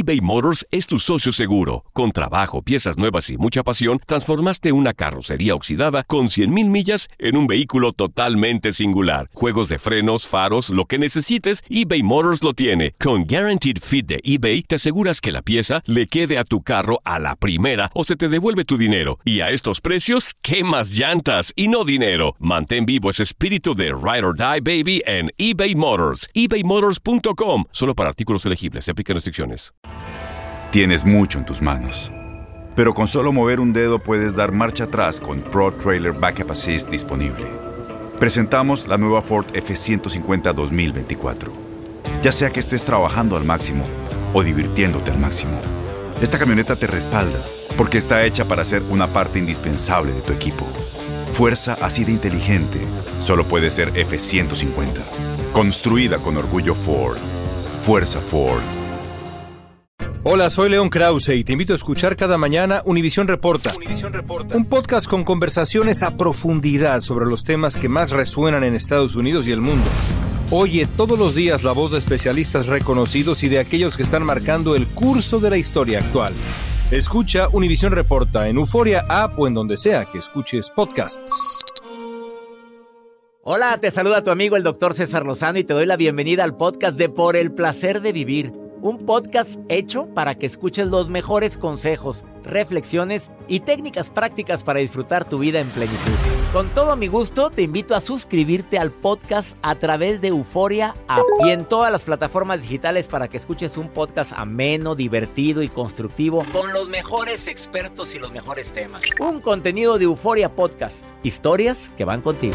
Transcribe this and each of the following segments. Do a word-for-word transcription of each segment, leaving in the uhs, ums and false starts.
eBay Motors es tu socio seguro. Con trabajo, piezas nuevas y mucha pasión, transformaste una carrocería oxidada con cien mil millas en un vehículo totalmente singular. Juegos de frenos, faros, lo que necesites, eBay Motors lo tiene. Con Guaranteed Fit de eBay, te aseguras que la pieza le quede a tu carro a la primera o se te devuelve tu dinero. Y a estos precios, ¿qué más llantas y no dinero? Mantén vivo ese espíritu de Ride or Die, baby, en eBay Motors. ebay motors punto com. Solo para artículos elegibles. Se aplican restricciones. Tienes mucho en tus manos, pero con solo mover un dedo puedes dar marcha atrás con Pro Trailer Backup Assist disponible. Presentamos la nueva Ford F ciento cincuenta dos mil veinticuatro. Ya sea que estés trabajando al máximo o divirtiéndote al máximo, esta camioneta te respalda porque está hecha para ser una parte indispensable de tu equipo. Fuerza así de inteligente solo puede ser F ciento cincuenta. Construida con orgullo Ford. Fuerza Ford. Hola, soy León Krause y te invito a escuchar cada mañana Univisión Reporta. Univisión Reporta. Un podcast con conversaciones a profundidad sobre los temas que más resuenan en Estados Unidos y el mundo. Oye todos los días la voz de especialistas reconocidos y de aquellos que están marcando el curso de la historia actual. Escucha Univisión Reporta en Euforia App o en donde sea que escuches podcasts. Hola, te saluda tu amigo el doctor César Lozano y te doy la bienvenida al podcast de Por el Placer de Vivir. Un podcast hecho para que escuches los mejores consejos, reflexiones y técnicas prácticas para disfrutar tu vida en plenitud. Con todo mi gusto, te invito a suscribirte al podcast a través de Euforia App y en todas las plataformas digitales para que escuches un podcast ameno, divertido y constructivo con los mejores expertos y los mejores temas. Un contenido de Euforia Podcast. Historias que van contigo.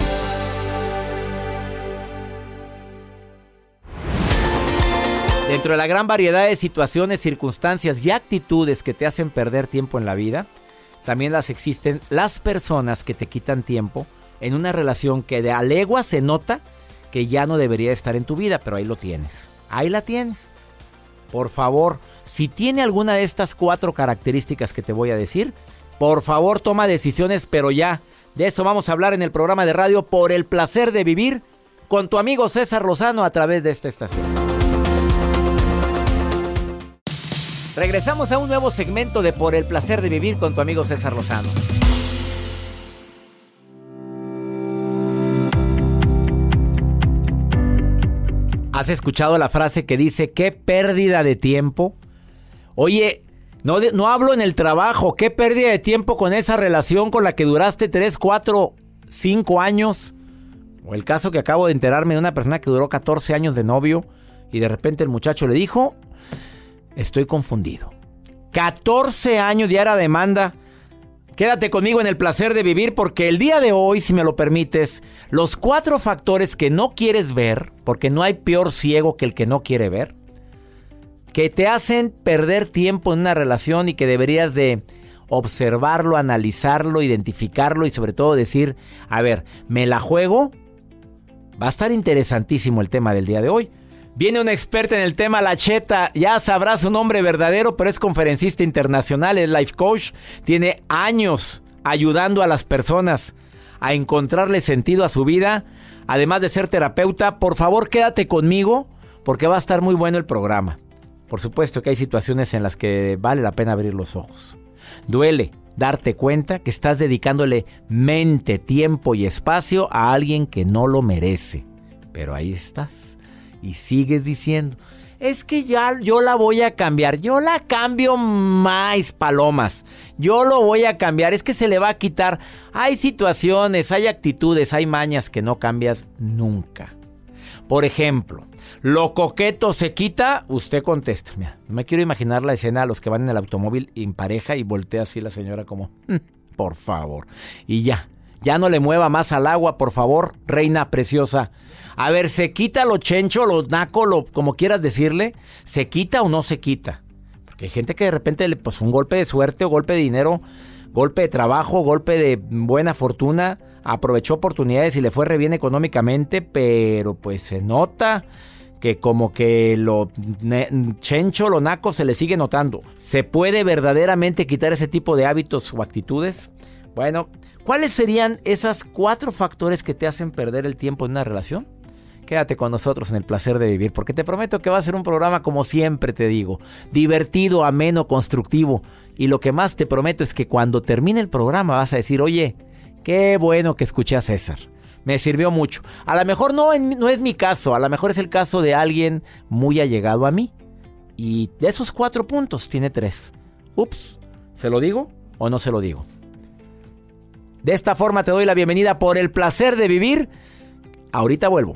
Dentro de la gran variedad de situaciones, circunstancias y actitudes que te hacen perder tiempo en la vida, también las existen las personas que te quitan tiempo en una relación que de a legua se nota que ya no debería estar en tu vida, pero ahí lo tienes. Ahí la tienes. Por favor, si tiene alguna de estas cuatro características que te voy a decir, por favor toma decisiones, pero ya. De eso vamos a hablar en el programa de radio Por el Placer de Vivir con tu amigo César Lozano a través de esta estación. Regresamos a un nuevo segmento de Por el Placer de Vivir con tu amigo César Lozano. ¿Has escuchado la frase que dice qué pérdida de tiempo? Oye, no, de, no hablo en el trabajo, qué pérdida de tiempo con esa relación con la que duraste tres, cuatro, cinco años. O el caso que acabo de enterarme de una persona que duró catorce años de novio y de repente el muchacho le dijo: estoy confundido. catorce años ya era demanda. Quédate conmigo en el placer de vivir porque el día de hoy, si me lo permites, los cuatro factores que no quieres ver, porque no hay peor ciego que el que no quiere ver, que te hacen perder tiempo en una relación y que deberías de observarlo, analizarlo, identificarlo y sobre todo decir, a ver, ¿me la juego? Va a estar interesantísimo el tema del día de hoy. Viene una experta en el tema, La Cheta, ya sabrás su nombre verdadero, pero es conferencista internacional, es life coach, tiene años ayudando a las personas a encontrarle sentido a su vida, además de ser terapeuta. Por favor, quédate conmigo porque va a estar muy bueno el programa. Por supuesto que hay situaciones en las que vale la pena abrir los ojos. Duele darte cuenta que estás dedicándole mente, tiempo y espacio a alguien que no lo merece, pero ahí estás. Y sigues diciendo, es que ya yo la voy a cambiar, yo la cambio más palomas, yo lo voy a cambiar, es que se le va a quitar. Hay situaciones, hay actitudes, hay mañas que no cambias nunca. Por ejemplo, ¿lo coqueto se quita? Usted contesta. Mira, no me quiero imaginar la escena a los que van en el automóvil en pareja y voltea así la señora como, por favor, y ya. Ya no le mueva más al agua, por favor, reina preciosa. A ver, ¿se quita lo chencho, lo naco, lo como quieras decirle? ¿Se quita o no se quita? Porque hay gente que de repente le pues un golpe de suerte o golpe de dinero, golpe de trabajo, golpe de buena fortuna, aprovechó oportunidades y le fue re bien económicamente, pero pues se nota que como que lo ne- chencho, lo naco se le sigue notando. ¿Se puede verdaderamente quitar ese tipo de hábitos o actitudes? Bueno, ¿cuáles serían esos cuatro factores que te hacen perder el tiempo en una relación? Quédate con nosotros en El Placer de Vivir, porque te prometo que va a ser un programa, como siempre te digo, divertido, ameno, constructivo. Y lo que más te prometo es que cuando termine el programa vas a decir, oye, qué bueno que escuché a César. Me sirvió mucho. A lo mejor no, no es mi caso, a lo mejor es el caso de alguien muy allegado a mí. Y de esos cuatro puntos tiene tres. Ups, ¿se lo digo o no se lo digo? De esta forma te doy la bienvenida por El Placer de Vivir. Ahorita vuelvo.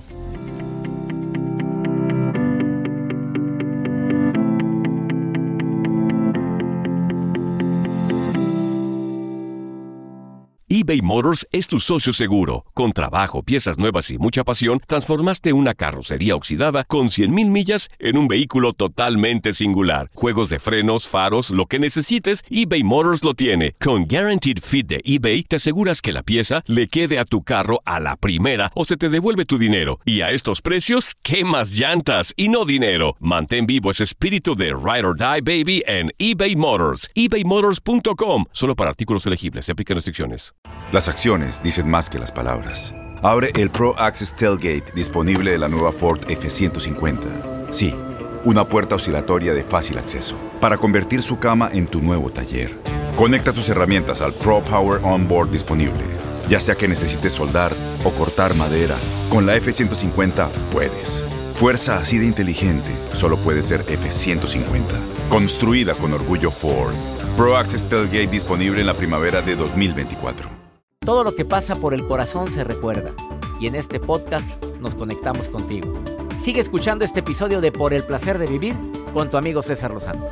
eBay Motors es tu socio seguro. Con trabajo, piezas nuevas y mucha pasión, transformaste una carrocería oxidada con cien mil millas en un vehículo totalmente singular. Juegos de frenos, faros, lo que necesites, eBay Motors lo tiene. Con Guaranteed Fit de eBay, te aseguras que la pieza le quede a tu carro a la primera o se te devuelve tu dinero. Y a estos precios, ¿qué más llantas y no dinero? Mantén vivo ese espíritu de Ride or Die, baby, en eBay Motors. ebay motors punto com. Solo para artículos elegibles. Se aplican restricciones. Las acciones dicen más que las palabras. Abre el Pro Access Tailgate disponible de la nueva Ford F ciento cincuenta. Sí, una puerta oscilatoria de fácil acceso para convertir su cama en tu nuevo taller. Conecta tus herramientas al Pro Power Onboard disponible. Ya sea que necesites soldar o cortar madera, con la F ciento cincuenta puedes. Fuerza así de inteligente solo puede ser F ciento cincuenta. Construida con orgullo Ford. Pro Access Tailgate disponible en la primavera de dos mil veinticuatro. Todo lo que pasa por el corazón se recuerda. Y en este podcast nos conectamos contigo. Sigue escuchando este episodio de Por el Placer de Vivir con tu amigo César Lozano.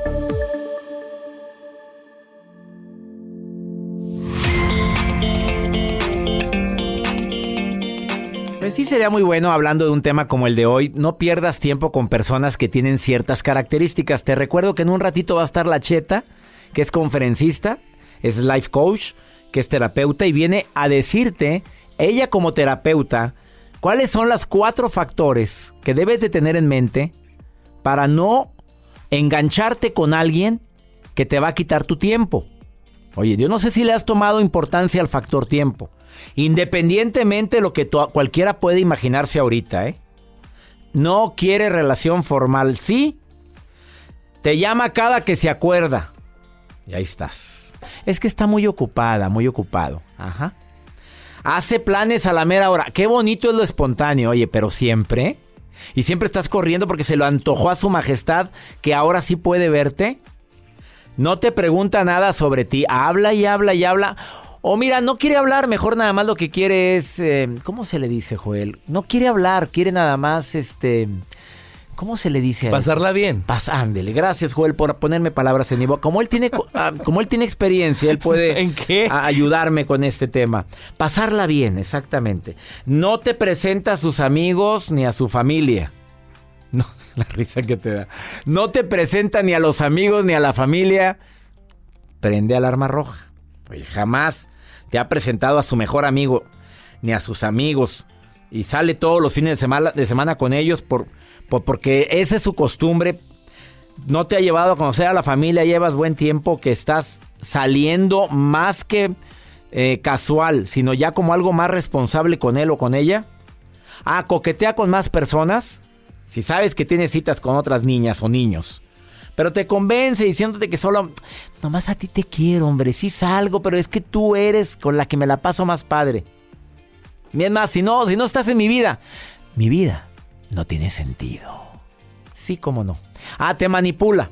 Pues sí, sería muy bueno, hablando de un tema como el de hoy, no pierdas tiempo con personas que tienen ciertas características. Te recuerdo que en un ratito va a estar la Cheta, que es conferencista, es life coach, que es terapeuta, y viene a decirte, ella como terapeuta, cuáles son los cuatro factores que debes de tener en mente para no engancharte con alguien que te va a quitar tu tiempo. Oye, yo no sé si le has tomado importancia al factor tiempo, independientemente de lo que to- cualquiera puede imaginarse ahorita, ¿eh? No quiere relación formal, ¿sí? Te llama cada que se acuerda. Y ahí estás. Es que está muy ocupada, muy ocupado. Ajá. Hace planes a la mera hora. Qué bonito es lo espontáneo, oye, pero siempre. Y siempre estás corriendo porque se lo antojó a su majestad que ahora sí puede verte. No te pregunta nada sobre ti. Habla y habla y habla. O mira, no quiere hablar. Mejor nada más lo que quiere es... Eh, ¿Cómo se le dice, Joel? No quiere hablar. Quiere nada más, este... ¿Cómo se le dice a eso? Pasarla bien. Pas, ándele. Gracias, Joel, por ponerme palabras en mi boca. Como él tiene, como él tiene experiencia, él puede ¿En qué? A, ayudarme con este tema. Pasarla bien, exactamente. No te presenta a sus amigos ni a su familia. No, la risa que te da. No te presenta ni a los amigos ni a la familia. Prende alarma roja. Oye, jamás te ha presentado a su mejor amigo ni a sus amigos. Y sale todos los fines de semana, de semana con ellos por... porque esa es su costumbre. No te ha llevado a conocer a la familia. Llevas buen tiempo que estás saliendo más que eh, casual, sino ya como algo más responsable con él o con ella. Ah, coquetea con más personas. Si sabes que tienes citas con otras niñas o niños, pero te convence diciéndote que solo... Nomás a ti te quiero, hombre. Sí salgo, pero es que tú eres con la que me la paso más padre. Y es más, si no, si no estás en mi vida, mi vida no tiene sentido. Sí, cómo no. Ah, te manipula.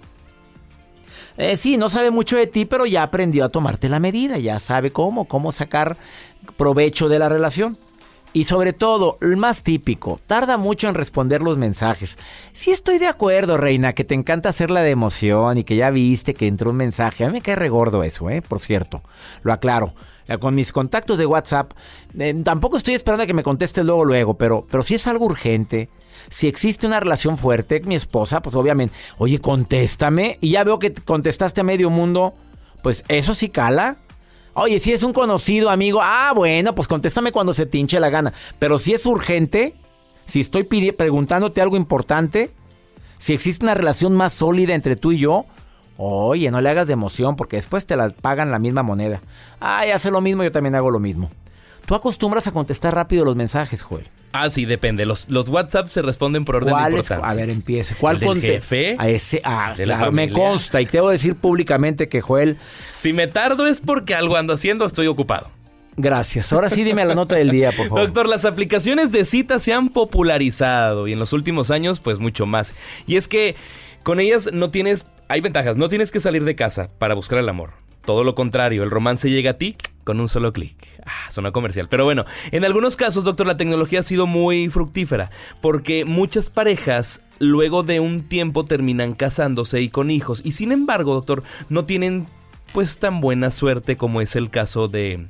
Eh, sí, no sabe mucho de ti, pero ya aprendió a tomarte la medida. Ya sabe cómo, cómo sacar provecho de la relación. Y sobre todo, el más típico, tarda mucho en responder los mensajes. Sí estoy de acuerdo, reina, que te encanta hacerla de emoción y que ya viste que entró un mensaje. A mí me cae regordo eso, ¿eh? Por cierto, lo aclaro. Con mis contactos de WhatsApp, eh, tampoco estoy esperando a que me conteste luego, luego, pero, pero si es algo urgente, si existe una relación fuerte, mi esposa, pues obviamente, oye, contéstame, y ya veo que contestaste a medio mundo, pues eso sí cala. Oye, si es un conocido amigo, ah, bueno, pues contéstame cuando se te hinche la gana, pero si es urgente, si estoy pidi- preguntándote algo importante, si existe una relación más sólida entre tú y yo, oye, no le hagas de emoción porque después te la pagan la misma moneda. Ay, hace lo mismo, yo también hago lo mismo. Tú acostumbras a contestar rápido los mensajes, Joel. Ah, sí, depende. Los, los WhatsApp se responden por orden de importancia. A ver, empiece. ¿Cuál ¿El del conte- jefe? A ese, ah, ¿De la claro, me familia? consta y te debo decir públicamente que Joel... Si me tardo es porque algo ando haciendo, estoy ocupado. Gracias. Ahora sí dime la nota del día, por favor. Doctor, las aplicaciones de citas se han popularizado y en los últimos años, pues mucho más. Y es que con ellas no tienes... Hay ventajas. No tienes que salir de casa para buscar el amor. Todo lo contrario, el romance llega a ti con un solo clic. Ah, suena comercial. Pero bueno, en algunos casos, doctor, la tecnología ha sido muy fructífera porque muchas parejas luego de un tiempo terminan casándose y con hijos. Y sin embargo, doctor, no tienen pues tan buena suerte como es el caso de...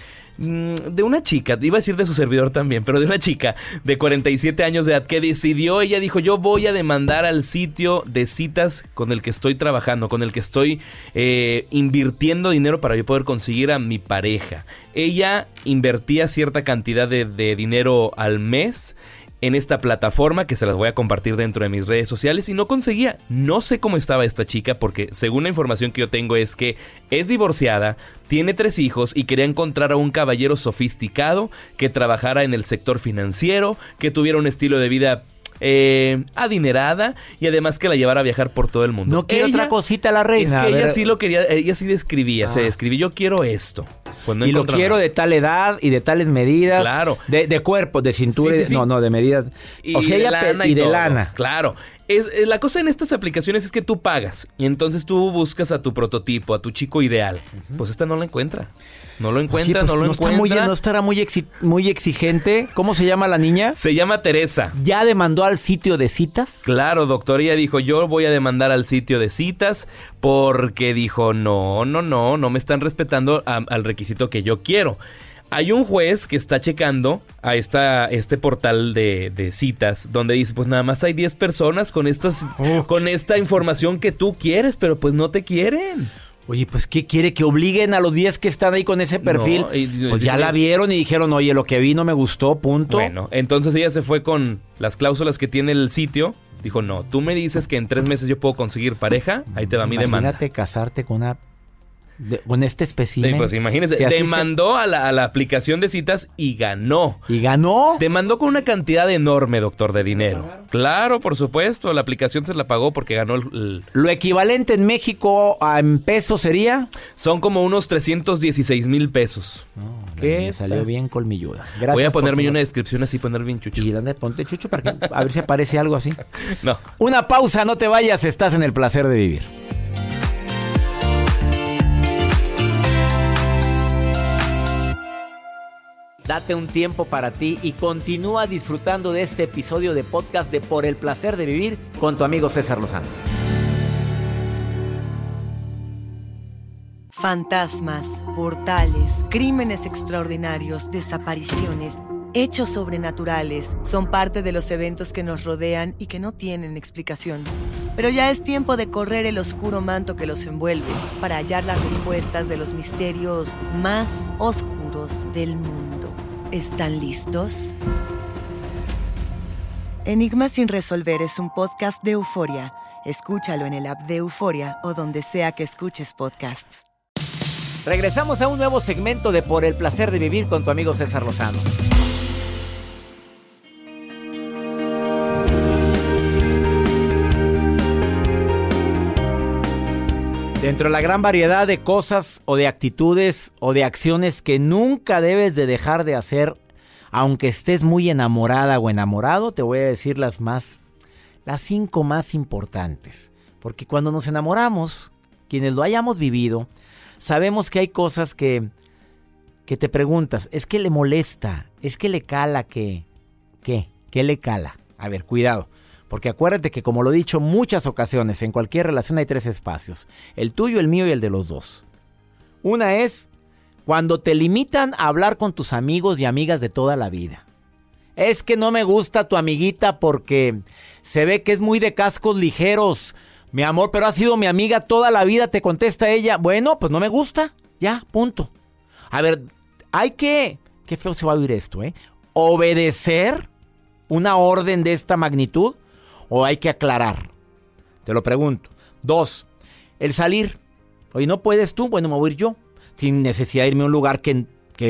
de una chica, iba a decir de su servidor también, pero de una chica de cuarenta y siete años de edad que decidió, ella dijo, yo voy a demandar al sitio de citas con el que estoy trabajando, con el que estoy eh, invirtiendo dinero para yo poder conseguir a mi pareja. Ella invertía cierta cantidad de, de dinero al mes en esta plataforma que se las voy a compartir dentro de mis redes sociales y no conseguía. No sé cómo estaba esta chica porque según la información que yo tengo es que es divorciada, tiene tres hijos y quería encontrar a un caballero sofisticado que trabajara en el sector financiero, que tuviera un estilo de vida eh, adinerada y además que la llevara a viajar por todo el mundo. No quiere Ella- otra cosita la reina. Es que a ella ver. sí lo quería, ella sí describía, Ah. se describió, yo quiero esto. Pues no y lo encontraba quiero nada. de tal edad y de tales medidas. Claro. De, de cuerpo, de cintura. Sí, y sí, de- sí. No, no, de medidas. Y o sea, de ella lana pe- y, y de todo. lana. Claro. Es, eh, la cosa en estas aplicaciones es que tú pagas y entonces tú buscas a tu prototipo, a tu chico ideal. Pues esta no lo encuentra. No lo encuentra, Oye, pues no lo no está muy, encuentra. no estará muy, exi- muy exigente. ¿Cómo se llama la niña? Se llama Teresa. ¿Ya demandó al sitio de citas? Claro, doctor, ella dijo, yo voy a demandar al sitio de citas porque dijo, no, no, no, no me están respetando a- al requisito que yo quiero. Hay un juez que está checando a esta, este portal de, de citas donde dice, pues nada más hay diez personas con, estas, con esta información que tú quieres, pero pues no te quieren. Oye, pues ¿qué quiere? ¿Que obliguen a los diez que están ahí con ese perfil? No, y- pues ya y- la vieron y dijeron, oye, lo que vi no me gustó, punto. Bueno, entonces ella se fue con las cláusulas que tiene el sitio. Dijo, no, tú me dices que en tres meses yo puedo conseguir pareja, ahí te va mi demanda. Imagínate casarte con una... de- con este espécimen. Sí, pues imagínese, Si así se- demandó a la, a la aplicación de citas y ganó. Y ganó. Demandó con una cantidad enorme, doctor, de dinero. Claro, por supuesto, la aplicación se la pagó porque ganó el... el- Lo equivalente en México a en pesos sería... son como unos trescientos dieciséis mil pesos. ¿Qué? Me salió bien colmilluda. Gracias. Voy a por ponerme tu- una descripción así, poner bien chucho. Y dónde ponte chucho para que a ver si aparece algo así. No. Una pausa, no te vayas, estás en el placer de vivir. Date un tiempo para ti y continúa disfrutando de este episodio de podcast de Por el placer de vivir con tu amigo César Lozano. Fantasmas, portales, crímenes extraordinarios, desapariciones, hechos sobrenaturales son parte de los eventos que nos rodean y que no tienen explicación. Pero ya es tiempo de correr el oscuro manto que los envuelve para hallar las respuestas de los misterios más oscuros del mundo. ¿Están listos? Enigma sin resolver es un podcast de Euforia. Escúchalo en el app de Euforia o donde sea que escuches podcasts. Regresamos a un nuevo segmento de Por el placer de vivir con tu amigo César Lozano. Dentro de la gran variedad de cosas o de actitudes o de acciones que nunca debes de dejar de hacer, aunque estés muy enamorada o enamorado, te voy a decir las más, las cinco más importantes. Porque cuando nos enamoramos, quienes lo hayamos vivido, sabemos que hay cosas que, que te preguntas, ¿es que le molesta? ¿Es que le cala que, qué? ¿Qué le cala? A ver, cuidado. Porque acuérdate que, como lo he dicho en muchas ocasiones, en cualquier relación hay tres espacios. El tuyo, el mío y el de los dos. Una es cuando te limitan a hablar con tus amigos y amigas de toda la vida. Es que no me gusta tu amiguita porque se ve que es muy de cascos ligeros. Mi amor, pero ha sido mi amiga toda la vida, te contesta ella. Bueno, pues no me gusta. Ya, punto. A ver, hay que... Qué feo se va a oír esto, ¿eh? ¿Obedecer una orden de esta magnitud? ¿O hay que aclarar? Te lo pregunto. Dos, el salir. Oye, ¿no puedes tú? Bueno, me voy a ir yo. Sin necesidad de irme a un lugar que, que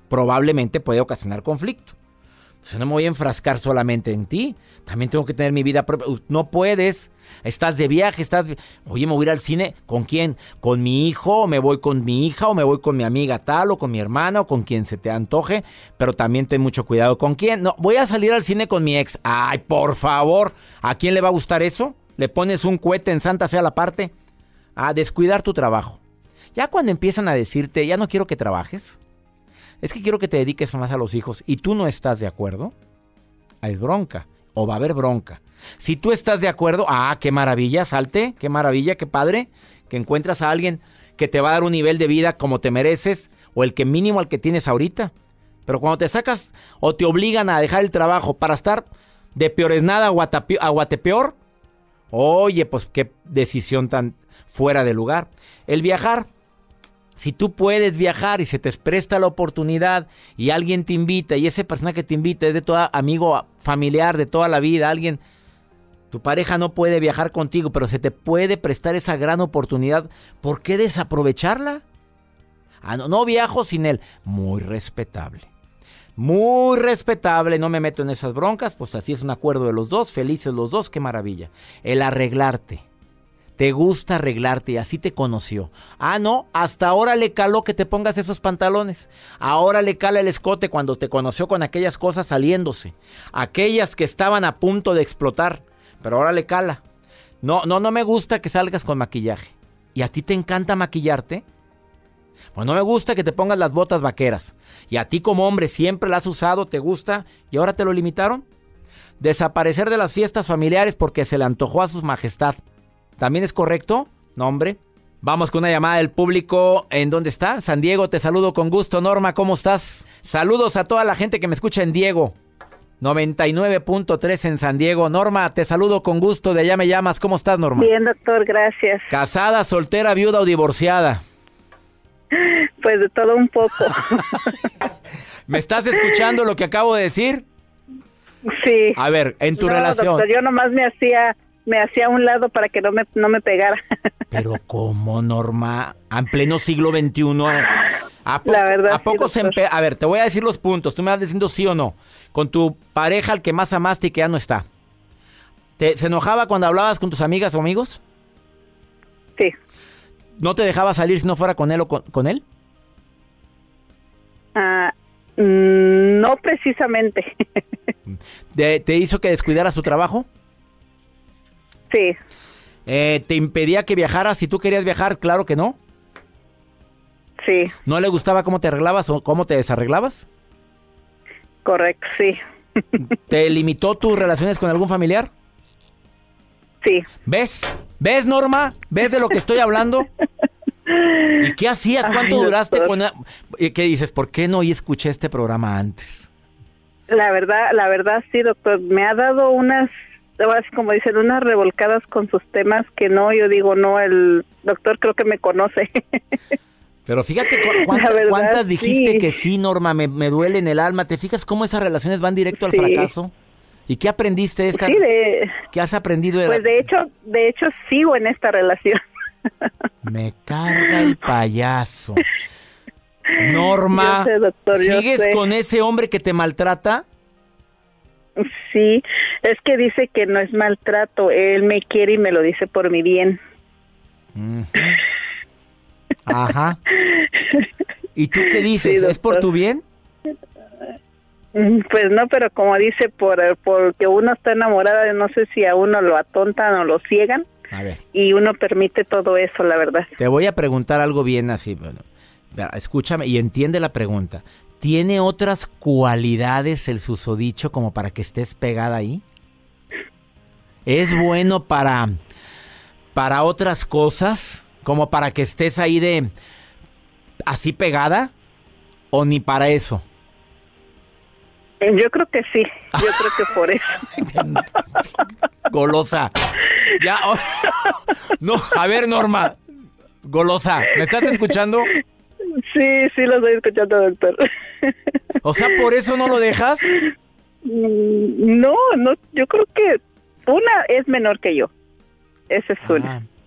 probablemente puede ocasionar conflicto. O sea, no me voy a enfrascar solamente en ti. También tengo que tener mi vida propia. No puedes. Estás de viaje, estás... Oye, ¿me voy a ir al cine? ¿Con quién? ¿Con mi hijo? ¿O me voy con mi hija? ¿O me voy con mi amiga tal? ¿O con mi hermana? ¿O con quien se te antoje? Pero también ten mucho cuidado. ¿Con quién? No, voy a salir al cine con mi ex. Ay, por favor. ¿A quién le va a gustar eso? ¿Le pones un cohete en Santa Sea la parte? A descuidar tu trabajo. Ya cuando empiezan a decirte, ya no quiero que trabajes, es que quiero que te dediques más a los hijos y tú no estás de acuerdo, es bronca o va a haber bronca. Si tú estás de acuerdo, ah, qué maravilla, salte, qué maravilla, qué padre, que encuentras a alguien que te va a dar un nivel de vida como te mereces o el que mínimo al que tienes ahorita. Pero cuando te sacas o te obligan a dejar el trabajo para estar de peores nada a guatepeor, oye, pues qué decisión tan fuera de lugar. El viajar. Si tú puedes viajar y se te presta la oportunidad y alguien te invita y esa persona que te invita es de todo amigo familiar de toda la vida, alguien, tu pareja no puede viajar contigo, pero se te puede prestar esa gran oportunidad, ¿por qué desaprovecharla? Ah, no, no viajo sin él. Muy respetable. Muy respetable, no me meto en esas broncas, pues así es un acuerdo de los dos, felices los dos, qué maravilla. El arreglarte. Te gusta arreglarte y así te conoció. Ah, no, hasta ahora le caló que te pongas esos pantalones. Ahora le cala el escote cuando te conoció con aquellas cosas saliéndose. Aquellas que estaban a punto de explotar. Pero ahora le cala. No, no, no me gusta que salgas con maquillaje. ¿Y a ti te encanta maquillarte? Pues no me gusta que te pongas las botas vaqueras. Y a ti como hombre siempre las has usado, te gusta y ahora te lo limitaron. Desaparecer de las fiestas familiares porque se le antojó a su majestad. ¿También es correcto? No, hombre. Vamos con una llamada del público. ¿En dónde está? San Diego, te saludo con gusto. Norma, ¿cómo estás? Saludos a toda la gente que me escucha en Diego. noventa y nueve punto tres en San Diego. Norma, te saludo con gusto. De allá me llamas. ¿Cómo estás, Norma? Bien, doctor, gracias. ¿Casada, soltera, viuda o divorciada? Pues de todo un poco. ¿Me estás escuchando lo que acabo de decir? Sí. A ver, en tu no, relación. Doctor, yo nomás me hacía... me hacía a un lado para que no me, no me pegara. Pero ¿cómo, Norma? En pleno siglo veintiuno. ¿A poco, La verdad, ¿a poco sí, se empe- A ver, te voy a decir los puntos. Tú me vas diciendo sí o no. Con tu pareja, al que más amaste y que ya no está. ¿Te, ¿Se enojaba cuando hablabas con tus amigas o amigos? Sí. ¿No te dejaba salir si no fuera con él o con, con él? Ah, mm, no precisamente. ¿Te, ¿Te hizo que descuidaras tu trabajo? Sí. Eh, ¿Te impedía que viajaras si tú querías viajar? Claro que no. Sí. ¿No le gustaba cómo te arreglabas o cómo te desarreglabas? Correcto, sí. ¿Te limitó tus relaciones con algún familiar? Sí. ¿Ves? ¿Ves, Norma? ¿Ves de lo que estoy hablando? ¿Y qué hacías? ¿Cuánto Ay, duraste doctor. con...? ¿Qué dices? ¿Por qué no escuché este programa antes? La verdad, la verdad sí, doctor. Me ha dado unas, ahora sí como dicen, unas revolcadas con sus temas que no, yo digo, no, el doctor creo que me conoce. Pero fíjate cu- cuánta- verdad, cuántas dijiste sí. que sí, Norma, me, me duele en el alma. ¿Te fijas cómo esas relaciones van directo al Sí. fracaso? ¿Y qué aprendiste de esta? Sí, de, ¿Qué has aprendido de pues la- de hecho, de hecho sigo en esta relación. Me carga el payaso. Norma, Yo sé, doctor, yo ¿sigues sé. con ese hombre que te maltrata? Sí, es que dice que no es maltrato, él me quiere y me lo dice por mi bien. Ujú. Ajá. ¿Y tú qué dices? Sí, ¿Es por doctor. tu bien? Mm, Pues no, pero como dice, por porque uno está enamorada, no sé si a uno lo atontan o lo ciegan A ver, y uno permite todo eso, la verdad. te voy a preguntar algo bien así. Bueno, vea, escúchame y entiende la pregunta. ¿Tiene otras cualidades el susodicho como para que estés pegada ahí? ¿Es bueno para, para otras cosas? ¿Como para que estés ahí de así pegada? ¿O ni para eso? Eh, Yo creo que sí, yo creo que por eso. Golosa. Ya. oh, no, a ver, Norma. Golosa, ¿me estás escuchando? Sí, sí lo estoy escuchando, doctor. O sea, ¿por eso no lo dejas? Mm, No, no, yo creo que una es menor que yo. Esa es una. Ah,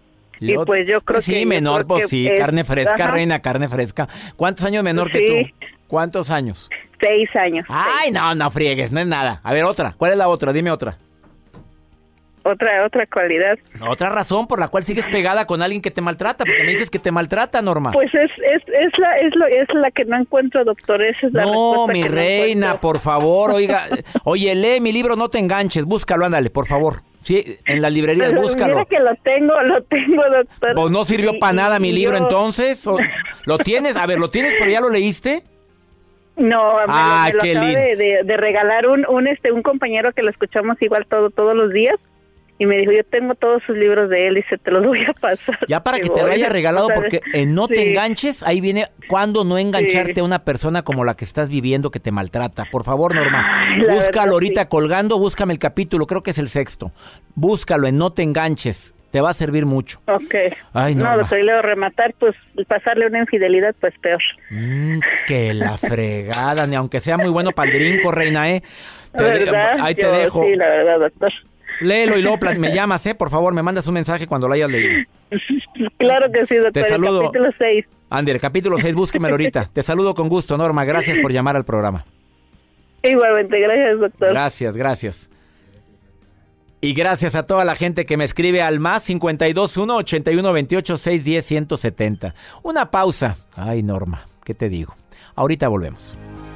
Y, y pues yo creo pues sí, que... Sí, menor, pues sí, es, carne fresca, ajá. reina, carne fresca. ¿Cuántos años menor sí. que tú? ¿Cuántos años? Seis años. Ay, seis. no, no friegues, no es nada. A ver, otra. ¿Cuál es la otra? Dime otra. Otra, otra cualidad. Otra razón por la cual sigues pegada con alguien que te maltrata, porque me dices que te maltrata, Norma. Pues es es es la es lo es la que no encuentro, doctor. Esa es la no, mi que reina, no por favor, oiga, oye, lee mi libro, no te enganches, búscalo, ándale, por favor. Sí, en las librerías, búscalo. Mira que lo tengo, lo tengo, doctor. Pues no sirvió para nada mi libro, yo... entonces. ¿O ¿Lo tienes? A ver, ¿lo tienes, pero ya lo leíste? No, me ah, lo, me qué lo acaba de, de, de regalar un un este un compañero que lo escuchamos igual todo todos los días. Y me dijo, yo tengo todos sus libros de él y se te los voy a pasar. Ya para que te lo haya regalado, porque en No sí. te enganches, ahí viene cuándo no engancharte sí. a una persona como la que estás viviendo que te maltrata. Por favor, Norma, Ay, búscalo verdad, ahorita sí. colgando, búscame el capítulo, creo que es el sexto. Búscalo en No te enganches, te va a servir mucho. Ok. Ay, no, lo soy leo rematar, pues pasarle una infidelidad, pues peor. Mm, que la fregada, ni aunque sea muy bueno para el brinco, reina, ¿eh? Te ¿verdad? De, ahí Yo, te dejo. Sí, la verdad, doctor. Léelo y luego me llamas, ¿eh? Por favor, me mandas un mensaje cuando lo hayas leído. Claro que sí, doctor. Te saludo. El capítulo seis. Ander, capítulo seis, búsquemelo ahorita. Te saludo con gusto, Norma. Gracias por llamar al programa. Igualmente, gracias, doctor. Gracias, gracias. Y gracias a toda la gente que me escribe al más cincuenta y dos uno, ochenta y uno, veintiocho, seiscientos diez, ciento setenta. Una pausa. Ay, Norma, ¿qué te digo? Ahorita volvemos.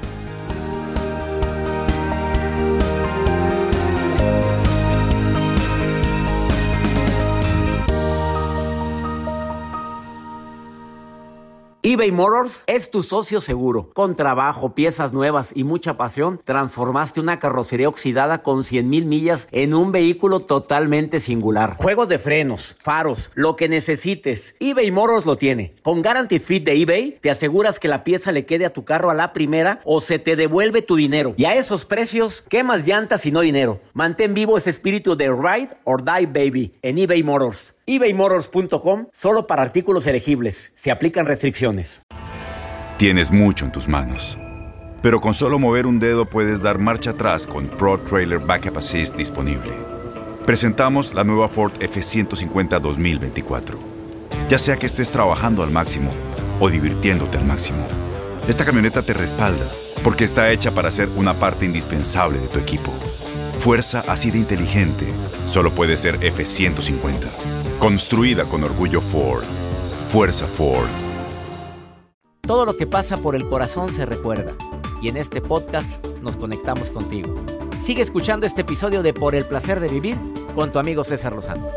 eBay Motors es tu socio seguro. Con trabajo, piezas nuevas y mucha pasión, transformaste una carrocería oxidada con cien mil millas en un vehículo totalmente singular. Juegos de frenos, faros, lo que necesites, eBay Motors lo tiene. Con Guarantee Fit de eBay, te aseguras que la pieza le quede a tu carro a la primera o se te devuelve tu dinero. Y a esos precios, ¿qué más llantas y no dinero? Mantén vivo ese espíritu de Ride or Die Baby en eBay Motors. ebay motors punto com, solo para artículos elegibles. Se aplican restricciones. Tienes mucho en tus manos, pero con solo mover un dedo puedes dar marcha atrás con Pro Trailer Backup Assist disponible. Presentamos la nueva Ford F ciento cincuenta dos mil veinticuatro. Ya sea que estés trabajando al máximo o divirtiéndote al máximo, esta camioneta te respalda porque está hecha para ser una parte indispensable de tu equipo. Fuerza así de inteligente solo puede ser F ciento cincuenta. Construida con orgullo Ford. Fuerza Ford. Todo lo que pasa por el corazón se recuerda. Y en este podcast nos conectamos contigo. Sigue escuchando este episodio de Por el Placer de Vivir con tu amigo César Lozano.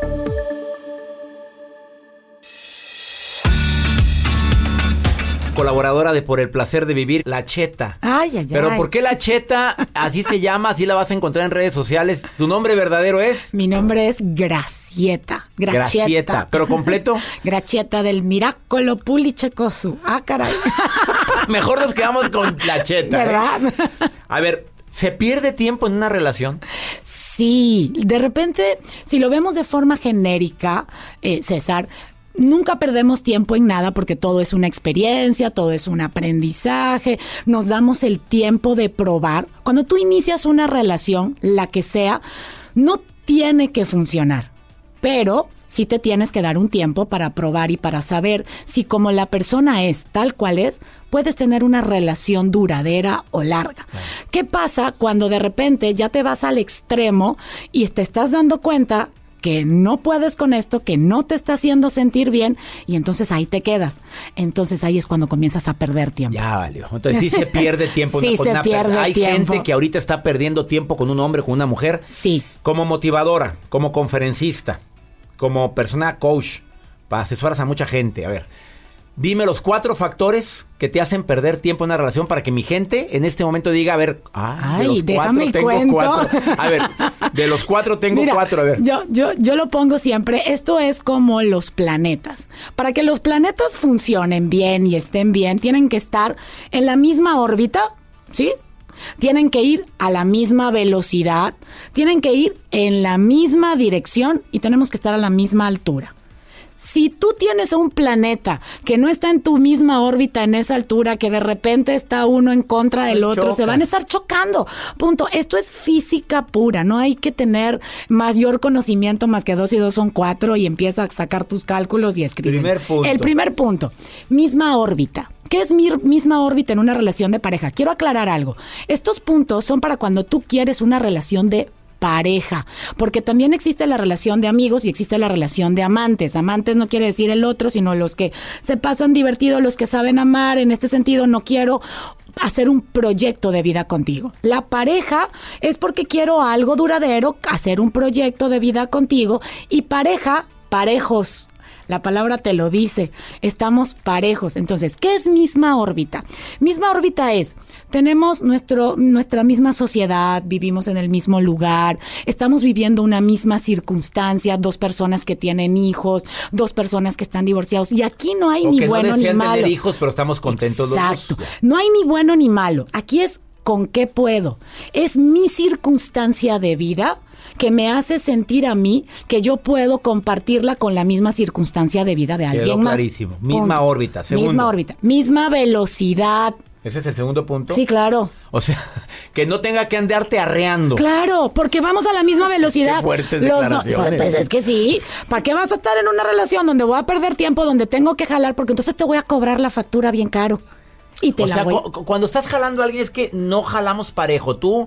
Colaboradora de Por el Placer de Vivir, La Cheta. Ay, ay, ay. Pero ¿por qué La Cheta? Así se llama, así la vas a encontrar en redes sociales. ¿Tu nombre verdadero es? Mi nombre es Gracieta. Gracieta. Gracieta. ¿Pero completo? Gracieta del Miracolo Pulichecosu. Ah, caray. Mejor nos quedamos con La Cheta. ¿Verdad? ¿Eh? A ver, ¿se pierde tiempo en una relación? Sí, de repente, si lo vemos de forma genérica, eh, César, nunca perdemos tiempo en nada porque todo es una experiencia, todo es un aprendizaje, nos damos el tiempo de probar. Cuando tú inicias una relación, la que sea, no tiene que funcionar, pero sí te tienes que dar un tiempo para probar y para saber si como la persona es tal cual es, puedes tener una relación duradera o larga. Claro. ¿Qué pasa cuando de repente ya te vas al extremo y te estás dando cuenta que no puedes con esto, que no te está haciendo sentir bien, y entonces ahí te quedas? Entonces ahí es cuando comienzas a perder tiempo. Ya valió. Entonces sí se pierde tiempo. Sí, con se una pierde per- Hay tiempo. gente que ahorita está perdiendo tiempo con un hombre, con una mujer. Sí. Como motivadora, como conferencista, como persona coach, para asesoras a mucha gente. A ver, dime los cuatro factores que te hacen perder tiempo en una relación para que mi gente en este momento diga, a ver, ah, Ay, de los déjame cuatro tengo cuento. cuatro. A ver, de los cuatro tengo Mira, cuatro, a ver. Yo, yo, yo lo pongo siempre, esto es como los planetas. Para que los planetas funcionen bien y estén bien, tienen que estar en la misma órbita, ¿sí? Tienen que ir a la misma velocidad, tienen que ir en la misma dirección y tenemos que estar a la misma altura. Si tú tienes un planeta que no está en tu misma órbita, en esa altura, que de repente está uno en contra del otro, chocas. se van a estar chocando. Punto. Esto es física pura. No hay que tener mayor conocimiento más que dos y dos son cuatro y empieza a sacar tus cálculos y escribir. Primer punto. El primer punto. Misma órbita. ¿Qué es mi misma órbita en una relación de pareja? Quiero aclarar algo. Estos puntos son para cuando tú quieres una relación de pareja, porque también existe la relación de amigos y existe la relación de amantes. Amantes no quiere decir el otro, sino los que se pasan divertidos, los que saben amar. En este sentido, no quiero hacer un proyecto de vida contigo. La pareja es porque quiero algo duradero, hacer un proyecto de vida contigo. Y pareja, parejos. La palabra te lo dice, estamos parejos. Entonces, ¿qué es misma órbita? Misma órbita es, tenemos nuestro, nuestra misma sociedad, vivimos en el mismo lugar, estamos viviendo una misma circunstancia, dos personas que tienen hijos, dos personas que están divorciados, y aquí no hay o ni que bueno no ni desean malo. tener hijos, pero estamos contentos los dos. Exacto. No hay ni bueno ni malo. Aquí es con qué puedo. Es mi circunstancia de vida que me hace sentir a mí que yo puedo compartirla con la misma circunstancia de vida de alguien Quedó más. clarísimo. Misma Punto. órbita, segundo. Misma órbita. Misma velocidad. ¿Ese es el segundo punto? Sí, claro. O sea, que no tenga que andarte arreando. Claro, porque vamos a la misma velocidad. Qué fuertes Los no- declaraciones. pues, pues es que sí. ¿Para qué vas a estar en una relación donde voy a perder tiempo, donde tengo que jalar? Porque entonces te voy a cobrar la factura bien caro. Y te O la sea, voy... cu- cuando estás jalando a alguien es que no jalamos parejo. Tú,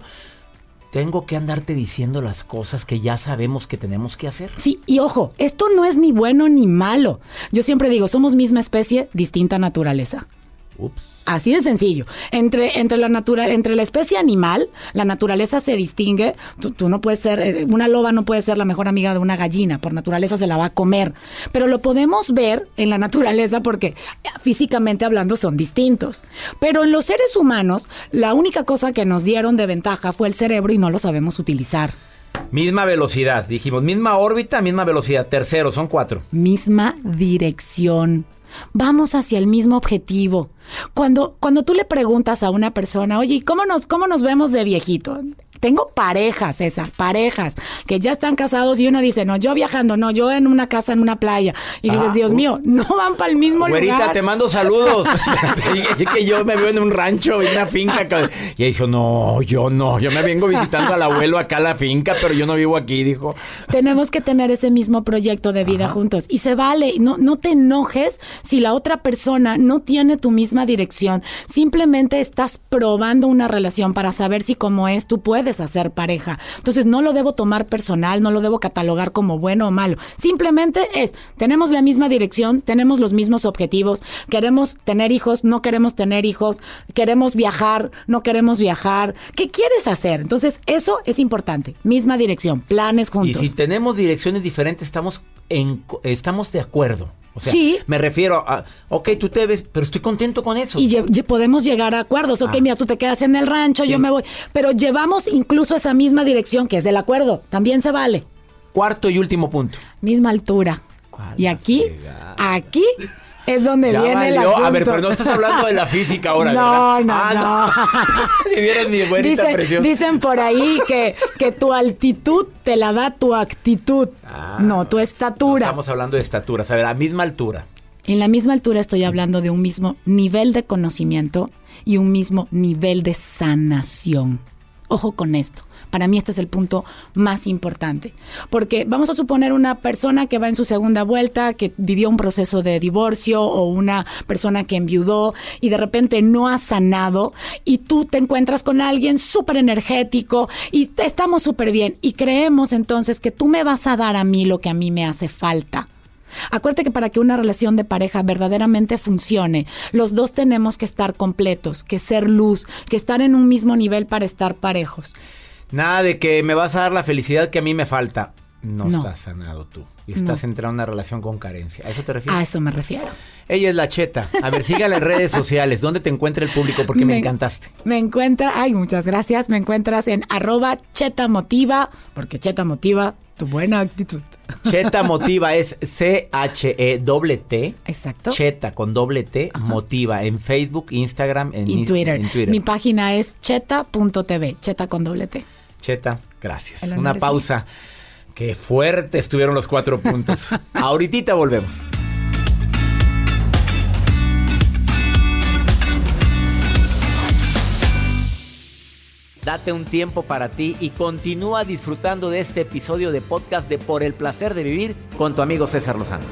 tengo que andarte diciendo las cosas que ya sabemos que tenemos que hacer. Sí, y ojo, esto no es ni bueno ni malo. Yo siempre digo, somos misma especie, distinta naturaleza. Ups. Así de sencillo. Entre, entre, la natura, entre la especie animal, la naturaleza se distingue. Tú, tú no puedes ser, eh, una loba no puede ser la mejor amiga de una gallina. Por naturaleza se la va a comer. Pero lo podemos ver en la naturaleza porque eh, físicamente hablando son distintos. Pero en los seres humanos, la única cosa que nos dieron de ventaja fue el cerebro y no lo sabemos utilizar. Misma velocidad, dijimos. Misma órbita, misma velocidad. Tercero, son cuatro. Misma dirección. Vamos hacia el mismo objetivo. Cuando, cuando tú le preguntas a una persona, oye, ¿y ¿cómo nos, cómo nos vemos de viejito? Tengo parejas, César, parejas que ya están casados y uno dice, no, yo viajando, no, yo en una casa, en una playa. Y dices, Ah, Dios uh. mío, no van para el mismo Güerita, lugar. te mando saludos. Te dije que yo me veo en un rancho, en una finca. Y ella dijo, no, yo no. Yo me vengo visitando al abuelo acá a la finca, pero yo no vivo aquí, dijo. Tenemos que tener ese mismo proyecto de vida Ajá. juntos. Y se vale, no, no te enojes si la otra persona no tiene tu misma dirección. Simplemente estás probando una relación para saber si como es tú puedes hacer pareja. Entonces no lo debo tomar personal, no lo debo catalogar como bueno o malo. Simplemente es, tenemos la misma dirección, tenemos los mismos objetivos, queremos tener hijos, no queremos tener hijos, queremos viajar, no queremos viajar. ¿Qué quieres hacer? Entonces eso es importante. Misma dirección, planes Y juntos. si tenemos direcciones diferentes, estamos, en, estamos de acuerdo. O sea, Sí. me refiero a, ok, tú te ves, pero estoy contento con eso. Y lle- lle- podemos llegar a acuerdos. Ok, Ah. mira, tú te quedas en el rancho, Sí. yo me voy. Pero llevamos incluso esa misma dirección, que es el acuerdo. También se vale. Cuarto y último punto. Misma altura. A Y la aquí, fregada. aquí es donde Ya viene el valió. asunto. A ver, pero no estás hablando de la física ahora, No, ¿verdad? no, Ah, Si vieras mi güerita Dice- preciosa. dicen por ahí que, que tu altitud te la da tu actitud, Ah. no tu estatura. Estamos hablando de estaturas, a ver, a misma altura. En la misma altura estoy hablando de un mismo nivel de conocimiento y un mismo nivel de sanación. Ojo con esto. Para mí este es el punto más importante. Porque vamos a suponer una persona que va en su segunda vuelta, que vivió un proceso de divorcio, o una persona que enviudó y de repente no ha sanado, y tú te encuentras con alguien súper energético y estamos súper bien y creemos entonces que tú me vas a dar a mí lo que a mí me hace falta. Acuérdate que para que una relación de pareja verdaderamente funcione, los dos tenemos que estar completos, que ser luz, que estar en un mismo nivel para estar parejos. Nada de que me vas a dar la felicidad que a mí me falta. No, No. estás sanado tú. Y estás No. entrando en una relación con carencia. ¿A eso te refieres? A eso me refiero. Ella es la Cheta. A ver, sígala en redes sociales. ¿Dónde te encuentra el público? Porque me, Me- encantaste. Me encuentra, ay, muchas gracias, me encuentras en arroba Cheta Motiva, porque Cheta motiva tu buena actitud. Cheta Motiva es C H E T T. Exacto. Cheta con doble T, Motiva. En Facebook, Instagram, en, Y Ins- Twitter. en Twitter. Mi página es cheta punto t v, Cheta con doble T. Cheta, gracias. El honor Una es pausa. Qué fuerte estuvieron los cuatro puntos. Ahorita volvemos. Date un tiempo para ti y continúa disfrutando de este episodio de podcast de Por el Placer de Vivir con tu amigo César Lozano.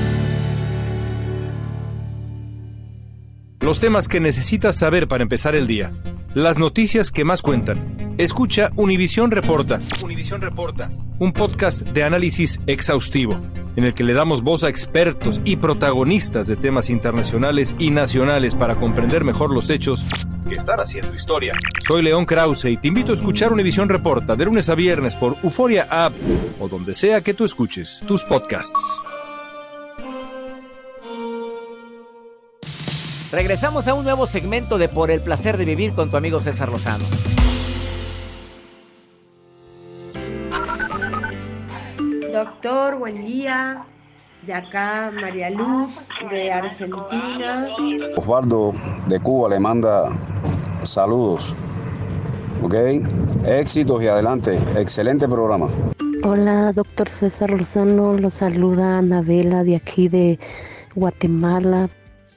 Los temas que necesitas saber para empezar el día. Las noticias que más cuentan. Escucha Univisión Reporta. Univisión Reporta. Un podcast de análisis exhaustivo, en el que le damos voz a expertos y protagonistas de temas internacionales y nacionales para comprender mejor los hechos que están haciendo historia. Soy León Krause y te invito a escuchar Univisión Reporta de lunes a viernes por Euforia App o donde sea que tú escuches tus podcasts. Regresamos a un nuevo segmento de Por el Placer de Vivir con tu amigo César Lozano. Doctor, buen día. De acá María Luz, de Argentina. Osvaldo de Cuba le manda saludos. Ok, éxitos y adelante. Excelente programa. Hola, doctor César Lozano. Lo saluda Anabela de aquí de Guatemala.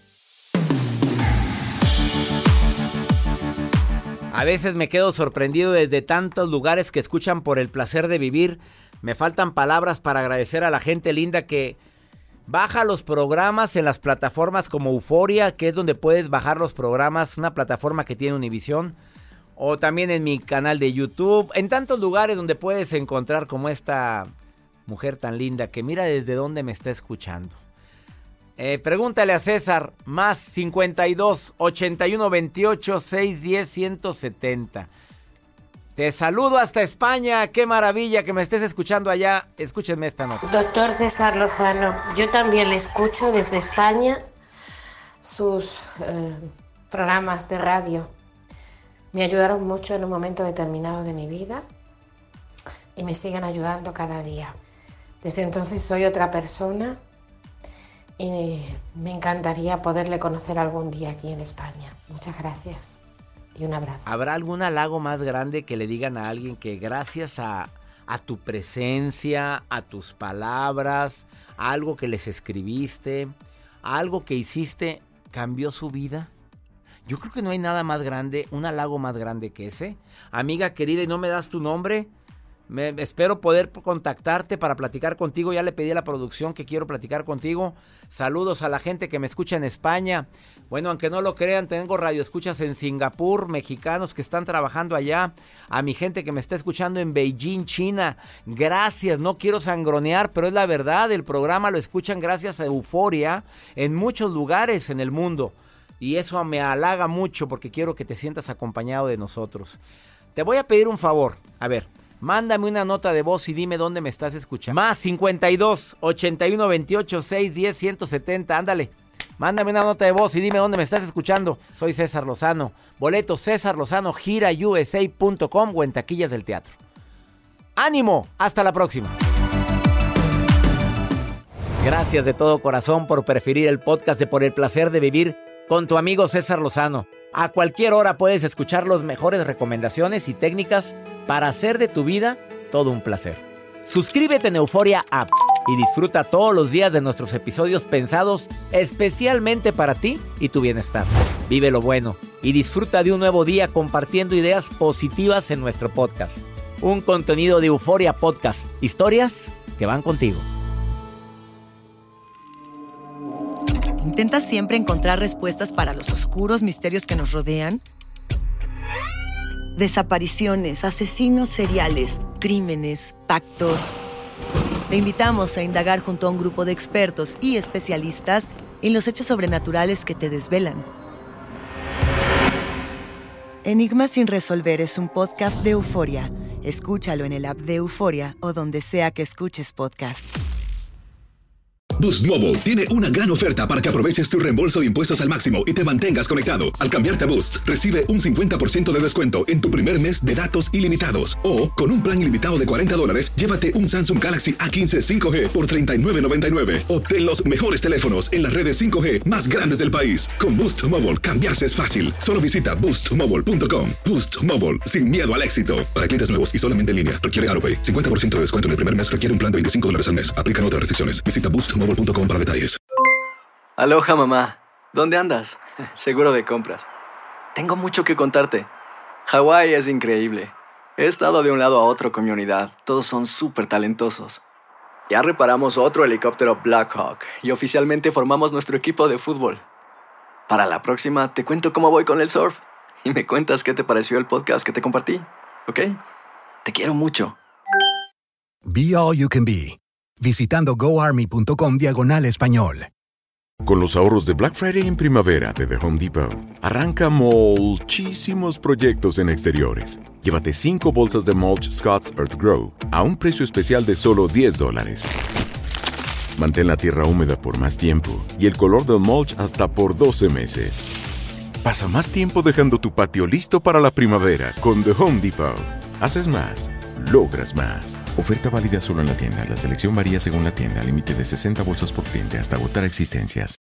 A veces me quedo sorprendido desde tantos lugares que escuchan Por el Placer de Vivir. Me faltan palabras para agradecer a la gente linda que baja los programas en las plataformas como Euforia, que es donde puedes bajar los programas, una plataforma que tiene Univisión, o también en mi canal de YouTube, en tantos lugares donde puedes encontrar como esta mujer tan linda que mira desde dónde me está escuchando. Eh, pregúntale a César, más cincuenta y dos, ochenta y uno, veintiocho, seiscientos diez, ciento setenta. Te saludo hasta España, qué maravilla que me estés escuchando allá. Escúchenme esta nota. Doctor César Lozano, yo también le escucho desde España sus eh, programas de radio. Me ayudaron mucho en un momento determinado de mi vida y me siguen ayudando cada día. Desde entonces soy otra persona y me encantaría poderle conocer algún día aquí en España. Muchas gracias y un abrazo. ¿Habrá algún halago más grande que le digan a alguien que gracias a, a tu presencia, a tus palabras, a algo que les escribiste, a algo que hiciste, cambió su vida? Yo creo que no hay nada más grande, un halago más grande que ese. Amiga querida, ¿y no me das tu nombre? Me, espero poder contactarte para platicar contigo. Ya le pedí a la producción que quiero platicar contigo. Saludos a la gente que me escucha en España. Bueno, aunque no lo crean, tengo radioescuchas en Singapur, mexicanos que están trabajando allá. A mi gente que me está escuchando en Beijing, China. Gracias, no quiero sangronear, pero es la verdad. El programa lo escuchan gracias a Euforia en muchos lugares en el mundo. Y eso me halaga mucho porque quiero que te sientas acompañado de nosotros. Te voy a pedir un favor. A ver, mándame una nota de voz y dime dónde me estás escuchando. Más cincuenta y dos, ochenta y uno, veintiocho, seiscientos diez, ciento setenta. Ándale. Mándame una nota de voz y dime dónde me estás escuchando. Soy César Lozano. Boleto César Lozano, gira u s a punto com o en taquillas del teatro. ¡Ánimo! Hasta la próxima. Gracias de todo corazón por preferir el podcast de Por el Placer de Vivir con tu amigo César Lozano. A cualquier hora puedes escuchar las mejores recomendaciones y técnicas para hacer de tu vida todo un placer. Suscríbete en Euforia App y disfruta todos los días de nuestros episodios pensados especialmente para ti y tu bienestar. Vive lo bueno y disfruta de un nuevo día compartiendo ideas positivas en nuestro podcast. Un contenido de Euforia Podcast. Historias que van contigo. ¿Intentas siempre encontrar respuestas para los oscuros misterios que nos rodean? Desapariciones, asesinos seriales, crímenes, pactos. Te invitamos a indagar junto a un grupo de expertos y especialistas en los hechos sobrenaturales que te desvelan. Enigmas sin resolver es un podcast de Euforia. Escúchalo en el app de Euforia o donde sea que escuches podcast. Boost Mobile tiene una gran oferta para que aproveches tu reembolso de impuestos al máximo y te mantengas conectado. Al cambiarte a Boost, recibe un cincuenta por ciento de descuento en tu primer mes de datos ilimitados. O, con un plan ilimitado de cuarenta dólares, llévate un Samsung Galaxy A quince cinco G por treinta y nueve noventa y nueve. Obtén los mejores teléfonos en las redes cinco G más grandes del país. Con Boost Mobile, cambiarse es fácil. Solo visita boost mobile punto com. Boost Mobile, sin miedo al éxito. Para clientes nuevos y solamente en línea, requiere AutoPay. cincuenta por ciento de descuento en el primer mes requiere un plan de veinticinco dólares al mes. Aplican otras restricciones. Visita boost mobile punto com para detalles. Aloha, mamá. ¿Dónde andas? Seguro de compras. Tengo mucho que contarte. Hawái es increíble. He estado de un lado a otro con mi unidad. Todos son súper talentosos. Ya reparamos otro helicóptero Blackhawk y oficialmente formamos nuestro equipo de fútbol. Para la próxima te cuento cómo voy con el surf y me cuentas qué te pareció el podcast que te compartí, ¿ok? Te quiero mucho. Be All You Can Be, visitando goarmy.com diagonal español. Con los ahorros de Black Friday en primavera de The Home Depot, arranca muchísimos proyectos en exteriores. Llévate cinco bolsas de mulch Scott's Earth Grow a un precio especial de solo diez dólares. Mantén la tierra húmeda por más tiempo y el color del mulch hasta por doce meses. Pasa más tiempo dejando tu patio listo para la primavera con The Home Depot. Haces más, logras más. Oferta válida solo en la tienda. La selección varía según la tienda. Límite de sesenta bolsas por cliente hasta agotar existencias.